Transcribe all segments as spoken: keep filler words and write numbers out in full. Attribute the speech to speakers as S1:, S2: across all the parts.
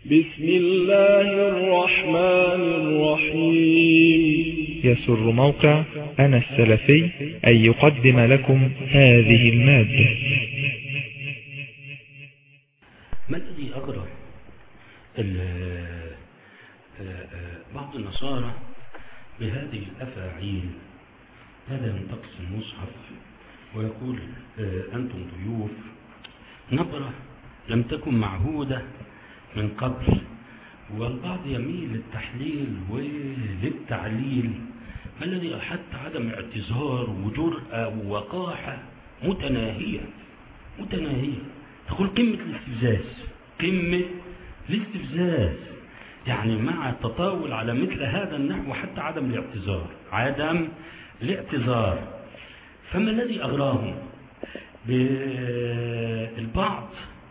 S1: بسم الله الرحمن الرحيم.
S2: يسر موقع أنا السلفي أن يقدم لكم هذه المادة.
S3: ما الذي أغرى بعض النصارى بهذه الأفاعيل؟ هذا ينتقص المصحف ويقول أنتم ضيوف، نبرة لم تكن معهودة من قبل، والبعض يميل للتحليل وللتعليل. ما الذي حتى عدم اعتذار وجرأة ووقاحة متناهية متناهية تقول قمة الاستفزاز، قمة الاستفزاز، يعني مع التطاول على مثل هذا النحو حتى عدم الاعتذار عدم الاعتذار. فما الذي أغراهم؟ بالبعض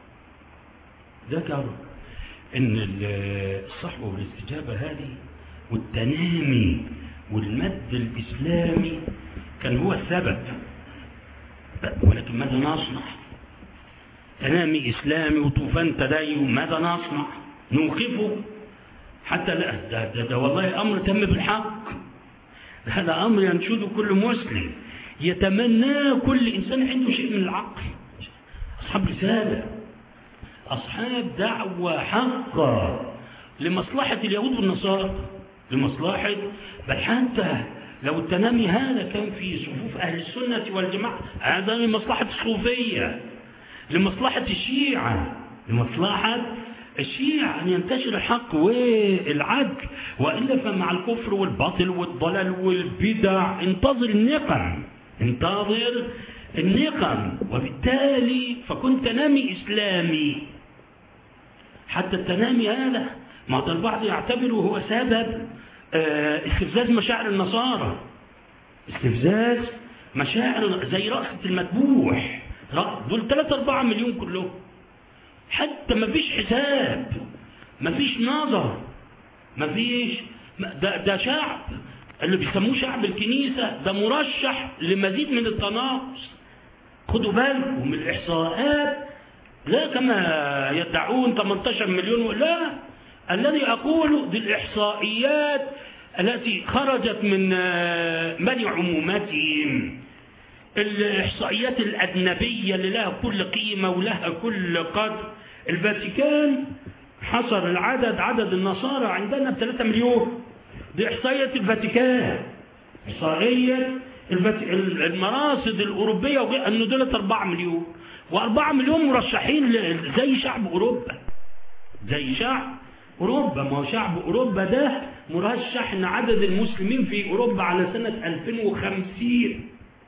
S3: ذكر ان الصحوة والاستجابة هذه والتنامي والمد الإسلامي كان هو السبب، ولكن ماذا نصنع؟ تنامي إسلامي وطوفان تدين، ماذا نصنع؟ نوقفه حتى لا ده, ده, ده والله أمر تم بالحق، هذا أمر ينشده كل مسلم يتمناه كل إنسان عنده شيء من العقل. أصحاب رسالة، أصحاب دعوة حقة لمصلحة اليهود والنصارى، لمصلحة، بل حتى لو التنامي هذا كان في صفوف أهل السنة والجماعة هذا لمصلحة الصوفية، لمصلحة الشيعة، لمصلحة الشيعة أن ينتشر الحق والعدل، وإلا فمع الكفر والباطل والضلال والبدع انتظر النقم، انتظر النقم. وبالتالي فكنت تنامي إسلامي، حتى التنامي هذا ما البعض يعتبره هو سبب استفزاز مشاعر النصارى، استفزاز مشاعر زي رأسة المذبوح، دول ثلاثة أربعة مليون كلهم، حتى ما فيش حساب، ما فيش نظر، ما فيش ده, ده شعب اللي بيسموه شعب الكنيسة، ده مرشح لمزيد من التناقص. خدوا بالكم من الإحصاءات، لا كما يدعون ثمانية عشر مليون، لا، الذي أقوله دي الإحصائيات التي خرجت من من عموماتهم، الإحصائيات الأجنبية اللي لها كل قيمة ولها كل قدر. الفاتيكان حصر العدد، عدد النصارى عندنا بثلاثة مليون، دي إحصائية الفاتيكان، إحصائية المراصد الأوروبية وغير أنه دولة أربعة مليون، وأربعة مليون مرشحين زي شعب أوروبا، زي شعب أوروبا. ما هو شعب أوروبا ده مرشح أن عدد المسلمين في أوروبا على سنة ألفين وخمسين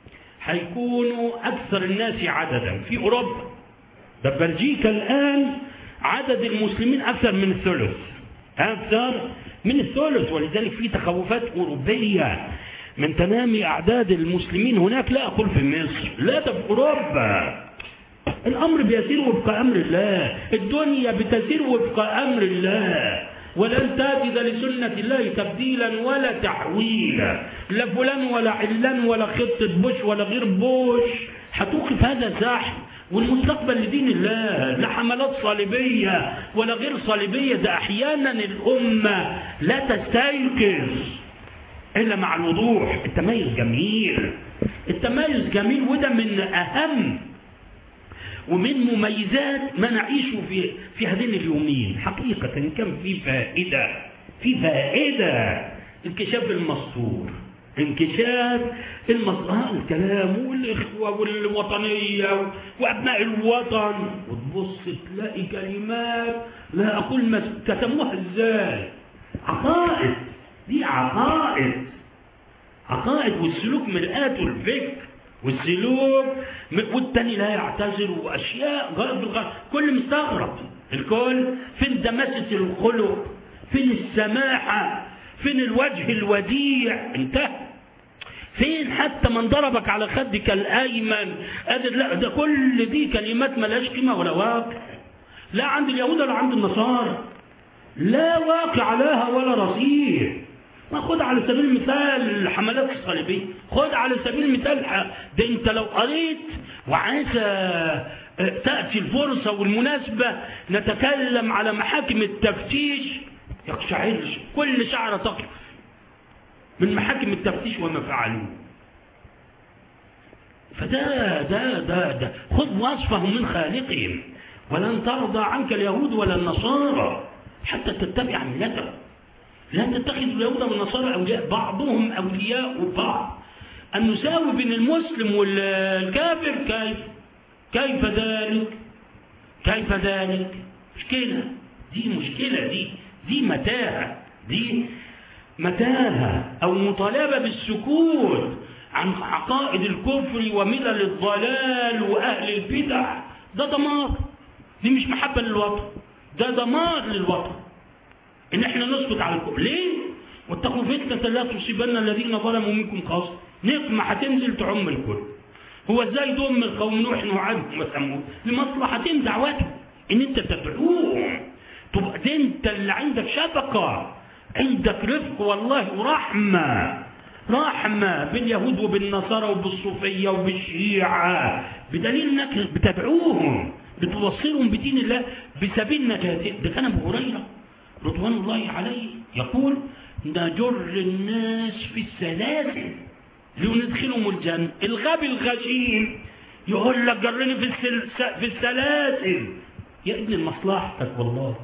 S3: هيكونوا أكثر الناس عددا في أوروبا. ده بلجيكا الآن عدد المسلمين أكثر من الثلث، أكثر من الثلث، ولذلك في تخوفات أوروبية من تنامي أعداد المسلمين هناك. لا أقول في مصر، لا، ده في أوروبا الأمر بيسير وفق أمر الله، الدنيا بتسير وفق أمر الله، ولن تجد لسنة الله تبديلا ولا تحويلا، لا فلان ولا علان ولا خطة بوش ولا غير بوش هتوقف هذا زحف. والمستقبل لدين الله، لا حملات صليبية ولا غير صليبية، ده أحيانا الأمة لا تستيقظ إلا مع الوضوح. التميز جميل، التميز جميل، وده من أهم ومن مميزات ما نعيشه في في هذين اليومين. حقيقة كان في فائدة، في فائدة انكشاف المستور، انكشاف المصلحة، الكلام والإخوة والوطنية وأبناء الوطن، وتبص تلاقي كلمات لا أقول ما كتموها إزاي، عقائد، دي عقائد، عقائد، والسلوك مرآة الفكر والسلوك، والتاني لا يعتذر، وأشياء غرب كل مستغرب، الكل فين دماسة الخلق، فين السماحة، فين الوجه الوديع، انتهى، فين حتى من ضربك على خدك الأيمن قادر، لا، ده كل دي كلمات ملاش قيمة ولا واقع، لا عند اليهود ولا عند النصارى، لا واقع لها ولا رصيد. ما خد على سبيل المثال الحملات الصليبية، خد على سبيل المثال، ده انت لو قريت وعايز تأتي الفرصة والمناسبة نتكلم على محاكم التفتيش يقشعر كل شعرة تقف من محاكم التفتيش وما فعلوه. فده ده ده ده خذ وصفهم من خالقهم، ولن ترضى عنك اليهود ولا النصارى حتى تتبع ملتهم. لا تتخذ اليهود والنصارى أولياء، بعضهم أولياء بعض. أن نساوي بين المسلم والكافر كيف كيف ذلك كيف ذلك مشكلة، دي مشكلة، دي دي متاهة، دي متاهة أو مطالبة بالسكوت عن عقائد الكفر وملل الضلال وأهل البدع. ده دمار، دي مش محبة للوطن، ده دمار للوطن إن احنا نسكت على الكفر. ليه؟ واتقوا فتنة لا تصيبن الذين ظلموا منكم خاصة. نقمة هتنزل تعم الكل. هو ازاي دم القوم نوح وعاد وثمود؟ لمصلحتهم دعوتهم ان انت تدعوهم، تبقى ده انت اللي عندك شفقة، عندك رفق والله ورحمة، رحمة باليهود وبالنصارى وبالصوفية وبالشيعة، بدليل انك بتدعوهم بتوصلهم بدين الله بسبيل نجاتهم. ده كان ابو هريرة رضوان الله عليه يقول نجر الناس في السلاسل لندخلهم الجنة. الغبي الغشيم يقول لك جرني في في السلاسل. يا ابن لمصلحتك والله،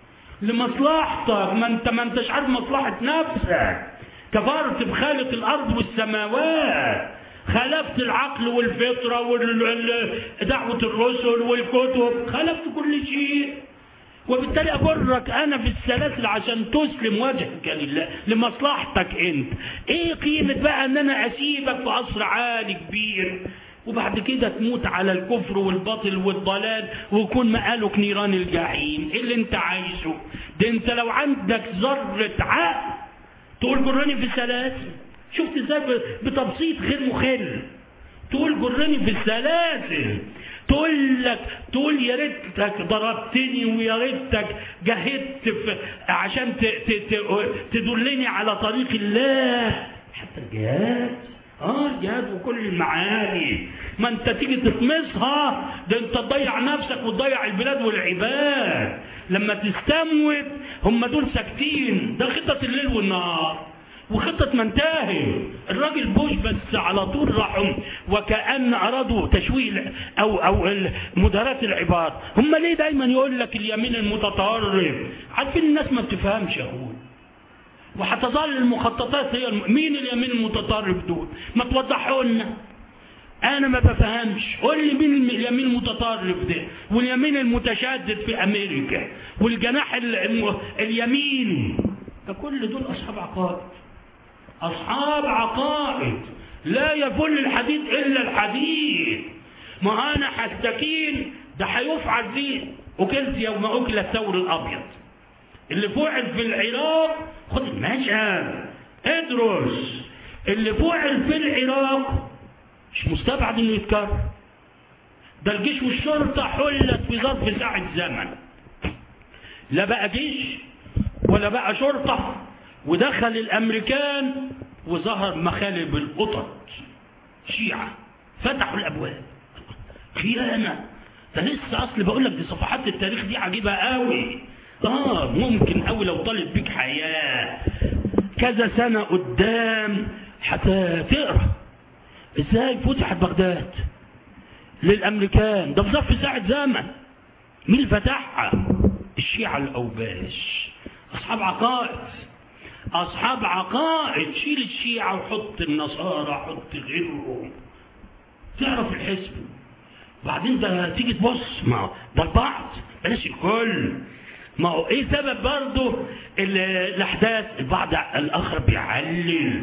S3: لمصلحتك، ما انت ما انتش عارف مصلحة نفسك. كفرت بخالق الارض والسماوات، خالفت العقل والفطرة ودعوة الرسل والكتب، خالفت كل شيء. وبالتالي أبرك أنا في السلاسل عشان تسلم وجهك لله لمصلحتك أنت. إيه قيمة بقى أن أنا أسيبك في قصر عالي كبير وبعد كده تموت على الكفر والباطل والضلال ويكون مقالك نيران الجحيم؟ إيه اللي أنت عايزه ده؟ أنت لو عندك ذرة عقل تقول جرني في السلاسل. شفت إزاي بتبسيط غير مخل تقول جرني في السلاسل؟ تقول لك تقول يا ريتك ضربتني ويا ريتك جاهدت عشان تدلني على طريق الله. حتى الجهاد، اه الجهاد وكل المعاني، ما انت تيجي تطمسها ده انت تضيع نفسك وتضيع البلاد والعباد. لما تستموت هم دول ساكتين، ده خطة الليل والنهار وخطة منتهي. الراجل بوش بس على طول راحوا وكأن أرادوا تشويه أو أو مداراة العباد. هم ليه دايما يقول لك اليمين المتطرف؟ عارفين الناس ما بتفهمش يا أخوي، وهتظل المخططات هي الم... مين اليمين المتطرف دول؟ ما توضحوا لنا، أنا ما بفهمش. قول لي مين اليمين المتطرف ده واليمين المتشدد في أمريكا والجناح ال... اليميني ده؟ كل دول أصحاب عقائد، أصحاب عقائد لا يفل الحديد إلا الحديد. ما أنا حستكين ده هيفعل فيه أكلت يوم أكل الثور الأبيض اللي فعل في العراق. خد المشهد ادرس اللي فعل في العراق، مش مستبعد إنه يتكرر. ده الجيش والشرطة حلت في ظرف ساعة زمن، لا بقى جيش ولا بقى شرطة، ودخل الأمريكان وظهر مخالب القطط شيعة فتحوا الأبواب. خيانة. ده لسه أصل بقول لك دي صفحات التاريخ دي عجيبة قوي. آه ممكن قوي لو طالب بيك حياة كذا سنة قدام حتى تقرأ إزاي فتحت بغداد للأمريكان. ده في ظرف ساعة زمن. مين فتحها؟ الشيعة الأوباش، أصحاب عقائد، أصحاب عقائد. شيل الشيعة وحط النصارى، حط غيرهم، تعرف الحزب. وبعدين ده تيجي تبص، ما ده البعض بلاش الكل. ما هو ايه سبب برضه الاحداث؟ البعض الاخر بيعلل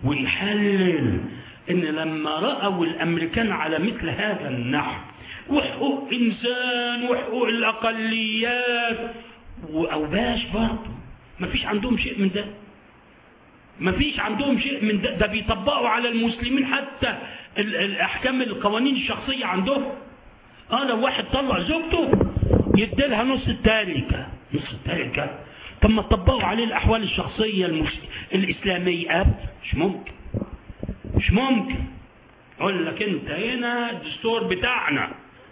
S3: ويحلل ان لما رأوا الامريكان على مثل هذا النحو وحقوق انسان وحقوق الاقليات واوباش، برضه ما فيش عندهم شيء من ده، ما فيش عندهم شيء من ده. ده بيطبقوا على المسلمين حتى الاحكام القوانين الشخصيه عندهم. اه لو واحد طلع زوجته يديلها نص التاركه، نص التاركه. طب ما تطبقوا عليه الاحوال الشخصيه المس... الاسلاميه؟ ابدا، مش ممكن، مش ممكن. اقول لك انت هنا الدستور بتاعنا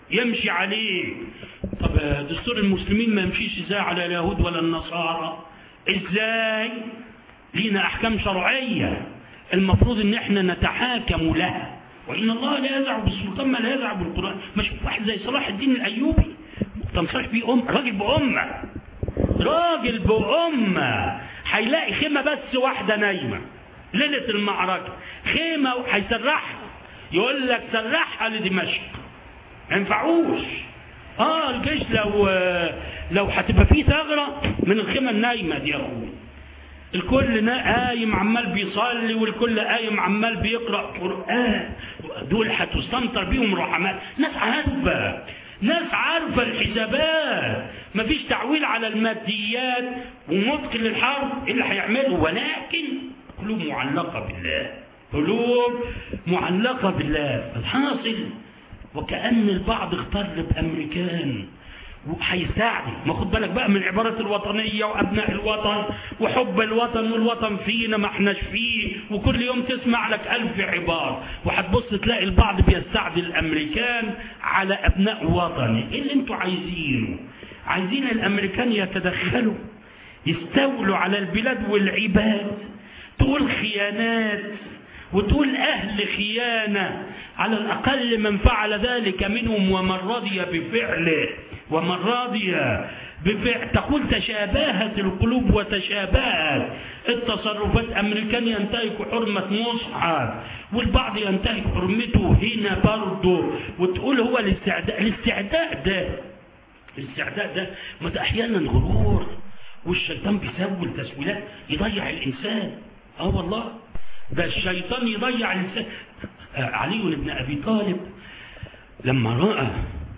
S3: يمشي عليه. طب دستور المسلمين ما يمشيش ازاي على اليهود ولا النصارى؟ ازاي؟ لينا احكام شرعية المفروض ان احنا نتحاكم لها، وان الله لا يزع بالسلطان ما لا يزع بالقرآن. مش واحد زي صلاح الدين الايوبي تنصح بيه أم راجل بأمة، راجل بأمة هيلاقي خيمة بس واحدة نايمة ليلة المعركة، خيمة هيسرحها، يقول لك سرحها لدمشق، ما ينفعوش. اه الجيش لو لو هتبقى فيه ثغرة من الخيمة النايمة دي يا اخوي. الكل قايم عمال بيصلي والكل قايم عمال بيقرأ قرآن، دول هتستمطر بيهم رحمات. ناس عارفة، ناس عارفة الحسابات، مفيش تعويل على الماديات ومدخل للحرب اللي هيعمله، ولكن قلوب معلقة بالله، قلوب معلقة بالله. الحاصل وكأن البعض اختار بأمريكان وهيساعد. ما خد بالك بقى من عبارة الوطنية وأبناء الوطن وحب الوطن والوطن فينا ما احناش فيه، وكل يوم تسمع لك ألف عبارة، وهتبص تلاقي البعض بيستعدي الأمريكان على أبناء وطني. ايه اللي انتوا عايزينه؟ عايزين الأمريكان يتدخلوا يستولوا على البلاد والعباد، تقول خيانات وتقول أهل خيانة، على الأقل من فعل ذلك منهم ومن رضي بفعله ومن رضي بفعل. تقول تشابهت القلوب وتشابهت التصرفات. أمريكان ينتهك حرمة مصحف والبعض ينتهك حرمته هنا برضه، وتقول هو الاستعداء. الاستعداء ده الاستعداء ده ما أحيانا غرور، والشيطان بيسوي التسويلات يضيع الإنسان. اه والله ده الشيطان يضيع الإنسان. علي بن أبي طالب لما رأى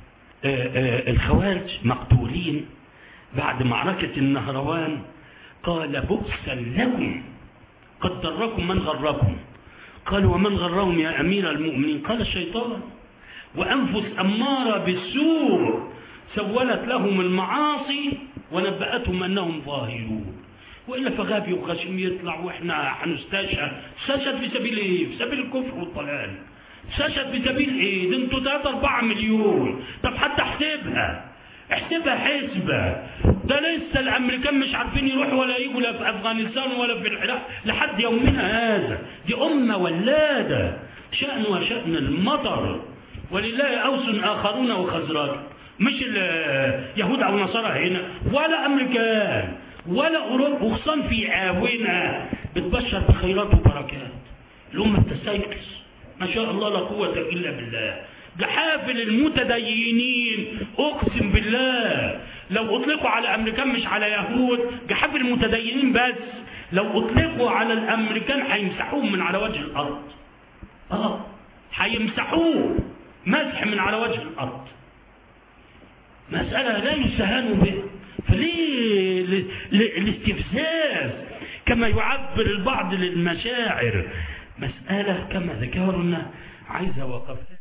S3: الخوارج مقتولين بعد معركة النهروان قال بؤسا لكم قد ضركم من غركم. قال ومن غرهم يا أمير المؤمنين؟ قال الشيطان، وأنفس أمارة بالسوء سولت لهم المعاصي ونبأتهم أنهم ظاهرون. وإلا فغابي وغشيم يطلع وإحنا هنستشهد. استشهد في سبيل إيه؟ في سبيل الكفر والضلال. استشهد في سبيل إيه؟ ده انتوا ثلاثة أربعة مليون. طب حتى احسبها، احسبها حسبة. ده لسه الأمريكان مش عارفين يروحوا ولا يجوا لا في أفغانستان ولا في العراق لحد يومنا هذا. دي أمة ولادة شأن وشأن المطر، ولله أوس آخرون وخزرج. مش اليهود أو نصارى هنا ولا أمريكان ولا أوروبا، وخصوصا في آونة بتبشر بخيرات وبركات. الأمة بتستيقظ ما شاء الله لا قوة إلا بالله. جحافل المتدينين أقسم بالله لو أطلقوا على أمريكان مش على يهود، جحافل المتدينين بس لو أطلقوا على الأمريكان هيمسحوهم من على وجه الأرض. آه هيمسحوه مسح من على وجه الأرض. مسألة لا يستهان بها. فليه الاستفزاز كما يعبر البعض للمشاعر؟ مسألة كما ذكرنا عايزة وقفات.